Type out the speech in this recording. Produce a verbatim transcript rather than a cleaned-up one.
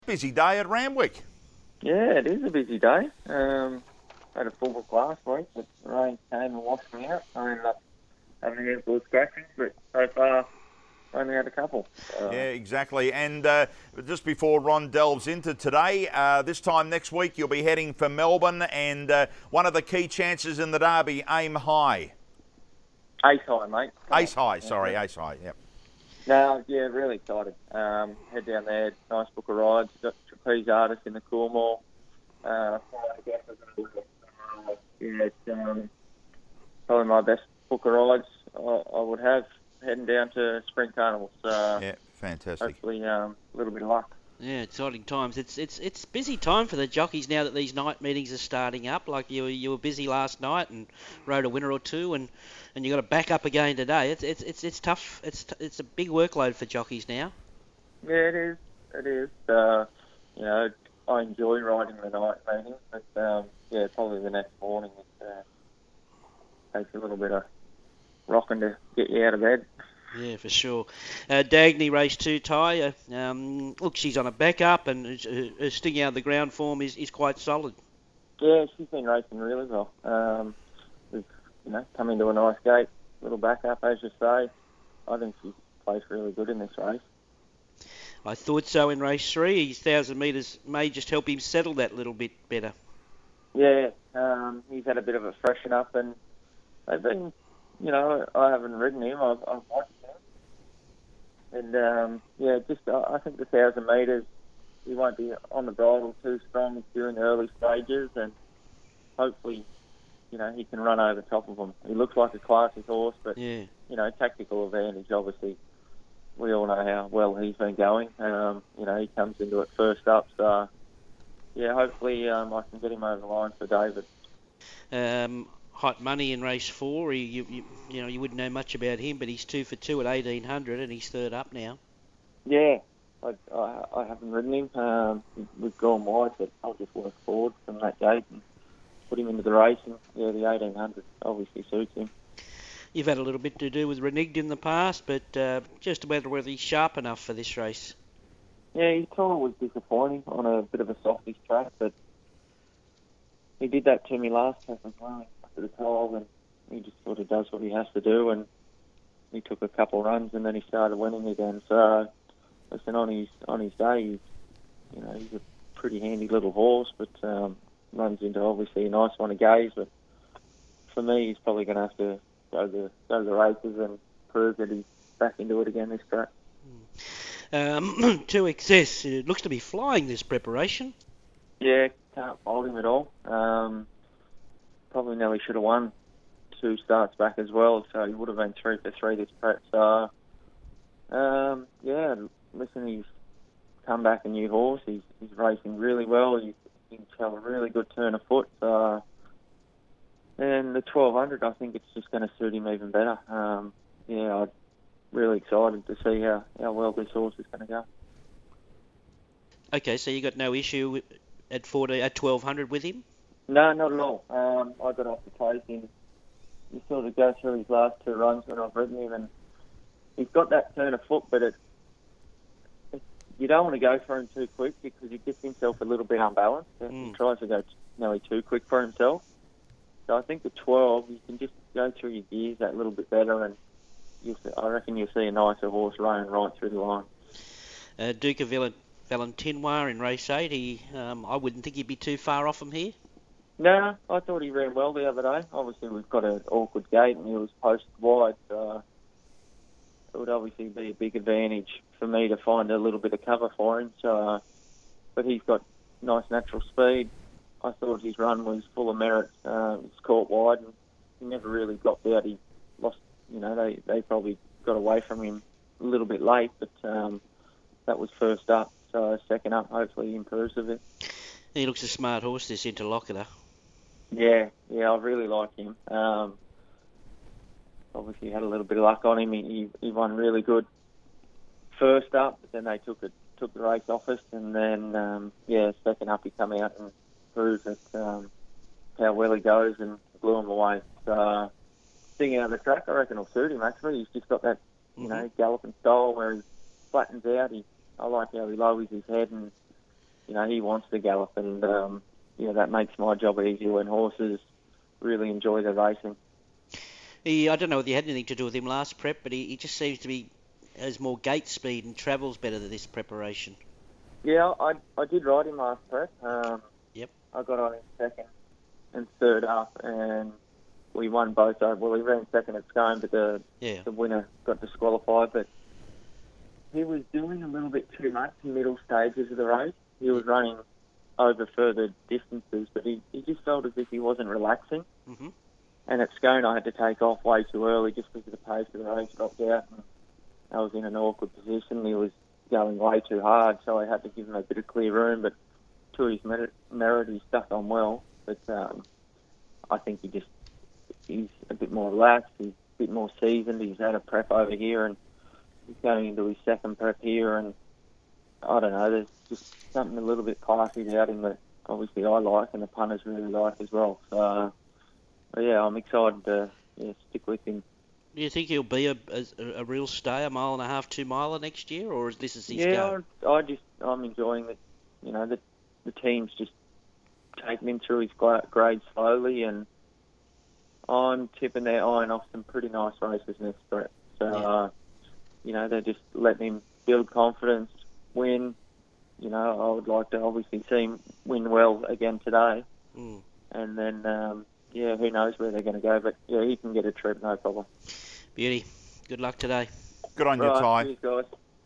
Busy day at Randwick. Yeah, it is a busy day. Um, had a full book last week, but the rain came and washed me out. I ended up having a handful of scratchings, but so far only had a couple. Uh, Yeah, exactly. And uh, just before Ron delves into today, uh, this time next week you'll be heading for Melbourne, and uh, one of the key chances in the Derby, Aim High. Ace high, mate. Come Ace on. High, sorry, Ace High, yep. No, yeah, really excited. Um, head down there, nice book of rides. Got Trapeze Artist in the Coolmore. Uh, yeah, it's um, probably my best book of rides I, I would have heading down to Spring Carnival. So yeah, fantastic. Hopefully um, a little bit of luck. Yeah, exciting times. It's it's it's busy time for the jockeys now that these night meetings are starting up. Like you you were busy last night and rode a winner or two, and, and you got to back up again today. It's it's it's it's tough. It's it's a big workload for jockeys now. Yeah, it is. It is. Uh, you know, I enjoy riding the night meetings, but um, yeah, probably the next morning it uh, takes a little bit of rocking to get you out of bed. Yeah, for sure. Uh, Dagny race two, Ty. Uh, um, look, she's on a backup, and her, her sticking out of the ground form is, is quite solid. Yeah, she's been racing really well. Um, we've you know come into a nice gate, little backup as you say. I think she's placed really good in this race. I thought so in race three. His thousand metres may just help him settle that little bit better. Yeah, um, he's had a bit of a freshen up, and they've been, you know, I haven't ridden him. I've, I've watched him. And, um, yeah, just uh, I think the one thousand metres, he won't be on the bridle too strong during the early stages, and hopefully, you know, he can run over top of them. He looks like a classy horse, but, yeah. you know, tactical advantage, obviously. We all know how well he's been going. Um, you know, he comes into it first up, so, yeah, hopefully um, I can get him over the line for David. Um, hot money in race four. He, you, you, you know, you wouldn't know much about him, but he's two for two at eighteen hundred, and he's third up now. Yeah, I, I, I haven't ridden him. Um, we've gone wide, but I'll just work forward from that gate and put him into the race. And yeah, the eighteen hundred obviously suits him. You've had a little bit to do with Reneged in the past, but uh, just whether whether he's sharp enough for this race. Yeah, his time was disappointing on a bit of a softish track, but he did that to me last time as well. After the trial, and he just sort of does what he has to do, and he took a couple runs and then he started winning again. So, listen, on his on his day, he's, you know, he's a pretty handy little horse, but um, runs into obviously a nice one to gaze. But for me, he's probably going to have to go the go the races and prove that he's back into it again this track. Um, to excess, it looks to be flying this preparation. Yeah, can't fault him at all. Um, probably nearly should have won two starts back as well, so he would have been three for three this prep. So, um, yeah, listen, he's come back a new horse. He's, he's racing really well. He, he can tell a really good turn of foot. So, and the twelve hundred, I think it's just going to suit him even better. Um, yeah, I'm really excited to see how, how well this horse is going to go. Okay, so you got no issue at forty, at twelve hundred with him? No, not at all. Um, I got off the pace in. You sort of go through his last two runs when I've ridden him, and he's got that turn of foot, but it, it you don't want to go for him too quick because he gets himself a little bit unbalanced and Mm. he tries to go nearly too quick for himself. So I think the twelve, you can just go through your gears that little bit better, and you'll see, I reckon you'll see a nicer horse running right through the line. Uh, Duke of Val- Valentinois in race eight, he, um, I wouldn't think he'd be too far off him here. No, I thought he ran well the other day. Obviously, we've got an awkward gate and he was posted wide, so it would obviously be a big advantage for me to find a little bit of cover for him. So, but he's got nice natural speed. I thought his run was full of merit. Uh, he was caught wide and he never really dropped out. He lost, you know, they, they probably got away from him a little bit late, but um, that was first up. So second up, hopefully he improves a bit. He looks a smart horse, this Interlocutor. Yeah, yeah, I really like him. Um, obviously, had a little bit of luck on him. He, he won really good first up, but then they took it, took the race off us, and then um, yeah, second up he come out and proved that um, how well he goes and blew him away. So, sticking out of the track, I reckon will suit him. Actually, he's just got that you Mm-hmm. know galloping style where he flattens out. He, I like how he lowers his head and you know, he wants to gallop, and um, yeah, that makes my job easier when horses really enjoy their racing. He, I don't know whether you had anything to do with him last prep, but he, he just seems to be has more gate speed and travels better than this preparation. Yeah, I I did ride him last prep. Um, Yep. I got on him second and third up, and we won both. Uh, well, he ran second at Scone, but the Yeah. the winner got disqualified. But he was doing a little bit too much in middle stages of the race. He was running over further distances, but he, he just felt as if he wasn't relaxing. Mm-hmm. And at Scone, I had to take off way too early just because the pace of the race dropped out. And I was in an awkward position. He was going way too hard, so I had to give him a bit of clear room. But to his merit, merit he stuck on well. But um, I think he just he's a bit more relaxed. He's a bit more seasoned. He's had a prep over here, and he's going into his second prep here. And I don't know, there's just something a little bit classy about him that obviously I like and the punters really like as well. So, uh, but yeah, I'm excited to yeah, stick with him. Do you think he'll be a, a, a real stay, a mile and a half, two miler next year, or is this is his yeah, go? I, I just I'm enjoying that. You know, the the team's just taking him through his gra- grade slowly, and I'm tipping they're eyeing off some pretty nice races next prep. So, Yeah. uh, you know, they're just letting him build confidence, win. You know, I would like to obviously see him win well again today. Mm. And then, um, yeah, who knows where they're going to go. But, yeah, he can get a trip, no problem. Beauty. Good luck today. Good on you, Right, Ty. cheers, guys.